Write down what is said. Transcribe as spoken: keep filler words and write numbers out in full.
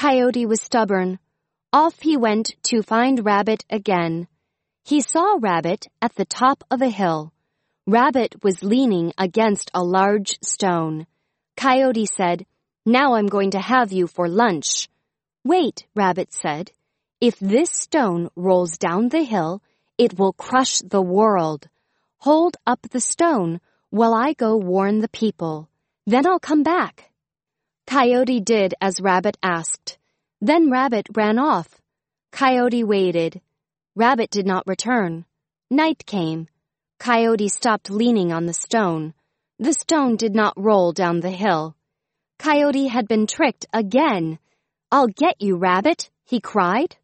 Coyote was stubborn. Off he went to find Rabbit again. He saw Rabbit at the top of a hill. Rabbit was leaning against a large stone. Coyote said, "Now I'm going to have you for lunch." "Wait," Rabbit said. "If this stone rolls down the hill, it will crush the world. Hold up the stone while I go warn the people. Then I'll come back." Coyote did as Rabbit asked. Then Rabbit ran off. Coyote waited. Rabbit did not return. Night came. Coyote stopped leaning on the stone. The stone did not roll down the hill. Coyote had been tricked again. "I'll get you, Rabbit," he cried.